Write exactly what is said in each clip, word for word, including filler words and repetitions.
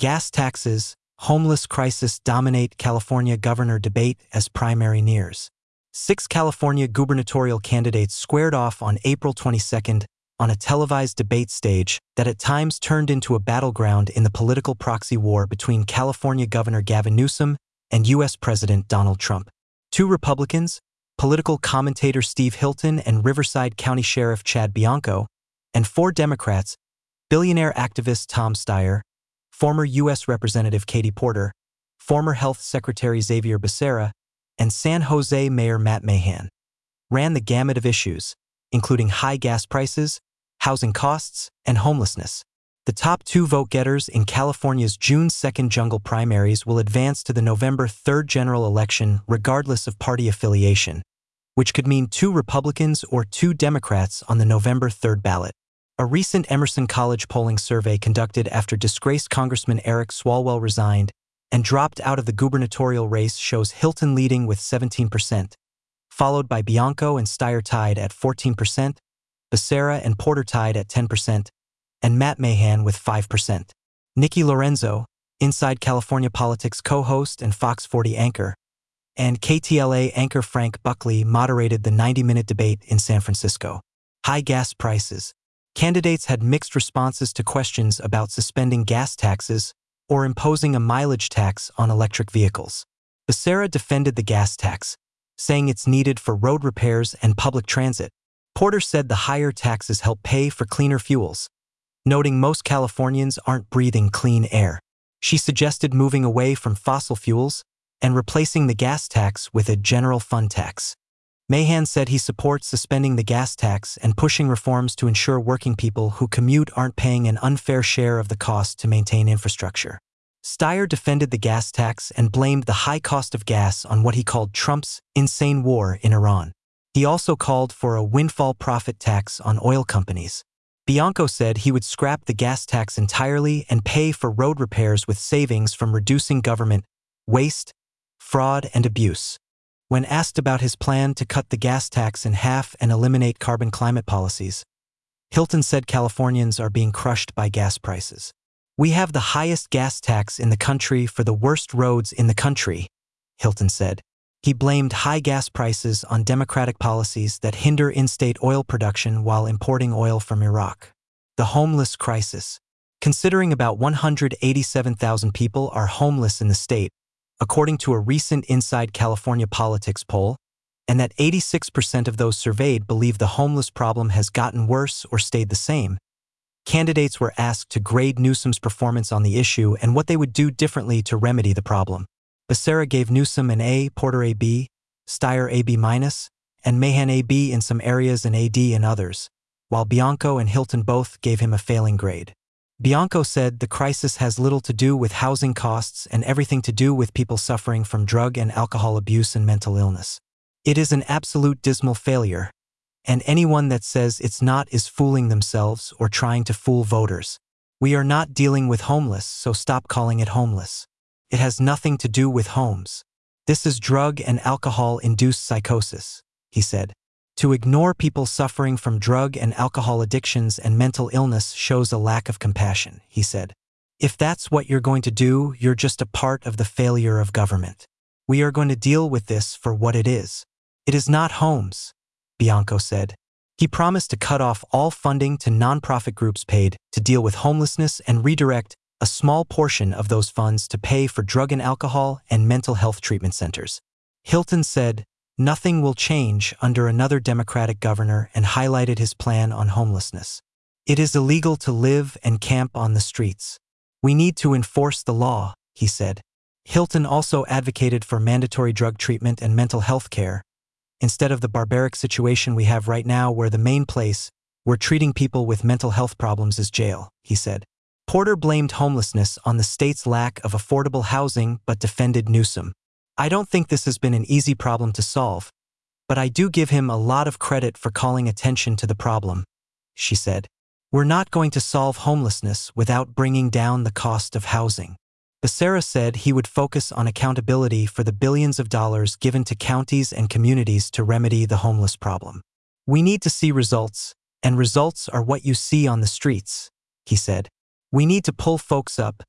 Gas taxes, homeless crisis dominate California governor debate as primary nears. Six California gubernatorial candidates squared off on April twenty-second on a televised debate stage that at times turned into a battleground in the political proxy war between California Governor Gavin Newsom and U S President Donald Trump. Two Republicans, political commentator Steve Hilton and Riverside County Sheriff Chad Bianco, and four Democrats, billionaire activist Tom Steyer, former U S Representative Katie Porter, former Health Secretary Xavier Becerra, and San Jose Mayor Matt Mahan, ran the gamut of issues, including high gas prices, housing costs, and homelessness. The top two vote-getters in California's June second jungle primaries will advance to the November third general election regardless of party affiliation, which could mean two Republicans or two Democrats on the November third ballot. A recent Emerson College polling survey conducted after disgraced Congressman Eric Swalwell resigned and dropped out of the gubernatorial race shows Hilton leading with seventeen percent, followed by Bianco and Steyer tied at fourteen percent, Becerra and Porter tied at ten percent, and Matt Mahan with five percent. Nikki Lorenzo, Inside California Politics co-host and Fox forty anchor, and K T L A anchor Frank Buckley moderated the ninety-minute debate in San Francisco. High gas prices. Candidates had mixed responses to questions about suspending gas taxes or imposing a mileage tax on electric vehicles. Becerra defended the gas tax, saying it's needed for road repairs and public transit. Porter said the higher taxes help pay for cleaner fuels, noting most Californians aren't breathing clean air. She suggested moving away from fossil fuels and replacing the gas tax with a general fund tax. Mahan said he supports suspending the gas tax and pushing reforms to ensure working people who commute aren't paying an unfair share of the cost to maintain infrastructure. Steyer defended the gas tax and blamed the high cost of gas on what he called Trump's insane war in Iran. He also called for a windfall profit tax on oil companies. Bianco said he would scrap the gas tax entirely and pay for road repairs with savings from reducing government waste, fraud, and abuse. When asked about his plan to cut the gas tax in half and eliminate carbon climate policies, Hilton said Californians are being crushed by gas prices. "We have the highest gas tax in the country for the worst roads in the country," Hilton said. He blamed high gas prices on Democratic policies that hinder in-state oil production while importing oil from Iraq. The homeless crisis. Considering about one hundred eighty-seven thousand people are homeless in the state, according to a recent Inside California Politics poll, and that eighty-six percent of those surveyed believe the homeless problem has gotten worse or stayed the same, candidates were asked to grade Newsom's performance on the issue and what they would do differently to remedy the problem. Becerra gave Newsom an A, Porter a B, Steyer a B minus, and Mahan a B in some areas and a D in others, while Bianco and Hilton both gave him a failing grade. Bianco said the crisis has little to do with housing costs and everything to do with people suffering from drug and alcohol abuse and mental illness. It is an absolute dismal failure, and anyone that says it's not is fooling themselves or trying to fool voters. We are not dealing with homeless, so stop calling it homeless. It has nothing to do with homes. This is drug and alcohol-induced psychosis, he said. To ignore people suffering from drug and alcohol addictions and mental illness shows a lack of compassion, he said. If that's what you're going to do, you're just a part of the failure of government. We are going to deal with this for what it is. It is not homes, Bianco said. He promised to cut off all funding to nonprofit groups paid to deal with homelessness and redirect a small portion of those funds to pay for drug and alcohol and mental health treatment centers. Hilton said, "Nothing will change under another Democratic governor," and highlighted his plan on homelessness. "It is illegal to live and camp on the streets. We need to enforce the law," he said. Hilton also advocated for mandatory drug treatment and mental health care, instead of the barbaric situation we have right now where the main place we're treating people with mental health problems is jail, he said. Porter blamed homelessness on the state's lack of affordable housing but defended Newsom. "I don't think this has been an easy problem to solve, but I do give him a lot of credit for calling attention to the problem," she said. "We're not going to solve homelessness without bringing down the cost of housing." Becerra said he would focus on accountability for the billions of dollars given to counties and communities to remedy the homeless problem. "We need to see results, and results are what you see on the streets," he said. "We need to pull folks up,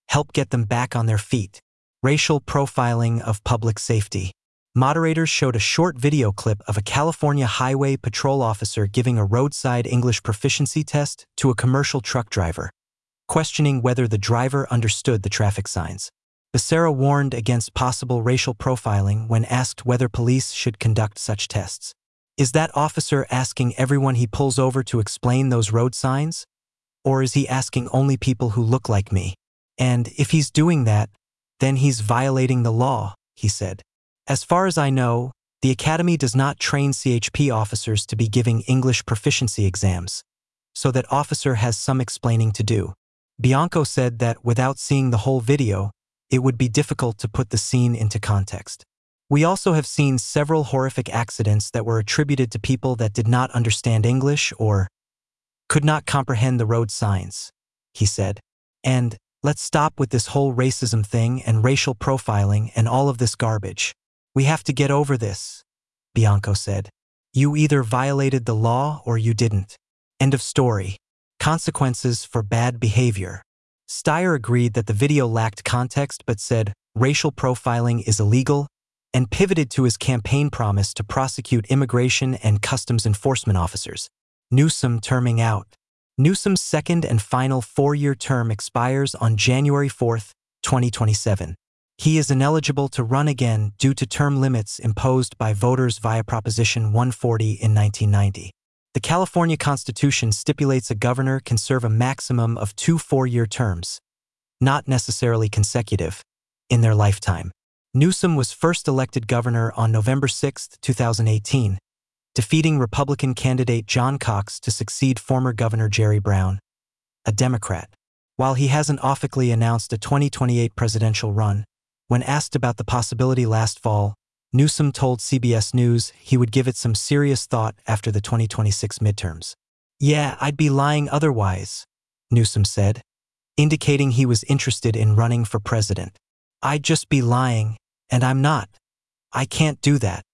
help get them back on their feet. Racial profiling of public safety. Moderators showed a short video clip of a California Highway Patrol officer giving a roadside English proficiency test to a commercial truck driver, questioning whether the driver understood the traffic signs. Becerra warned against possible racial profiling when asked whether police should conduct such tests. Is that officer asking everyone he pulls over to explain those road signs? Or is he asking only people who look like me? And if he's doing that, then he's violating the law, he said. As far as I know, the Academy does not train C H P officers to be giving English proficiency exams, so that officer has some explaining to do. Bianco said that without seeing the whole video, it would be difficult to put the scene into context. We also have seen several horrific accidents that were attributed to people that did not understand English or could not comprehend the road signs, he said. And let's stop with this whole racism thing and racial profiling and all of this garbage. We have to get over this, Bianco said. You either violated the law or you didn't. End of story. Consequences for bad behavior. Steyer agreed that the video lacked context but said racial profiling is illegal and pivoted to his campaign promise to prosecute immigration and customs enforcement officers. Newsom terming out. Newsom's second and final four-year term expires on January fourth, twenty twenty-seven. He is ineligible to run again due to term limits imposed by voters via Proposition one forty in nineteen ninety. The California Constitution stipulates a governor can serve a maximum of two four-year terms, not necessarily consecutive, in their lifetime. Newsom was first elected governor on November sixth, two thousand eighteen, defeating Republican candidate John Cox to succeed former Governor Jerry Brown, a Democrat. While he hasn't officially announced a twenty twenty-eight presidential run, when asked about the possibility last fall, Newsom told C B S News he would give it some serious thought after the twenty twenty-six midterms. Yeah, I'd be lying otherwise, Newsom said, indicating he was interested in running for president. I'd just be lying, and I'm not. I can't do that.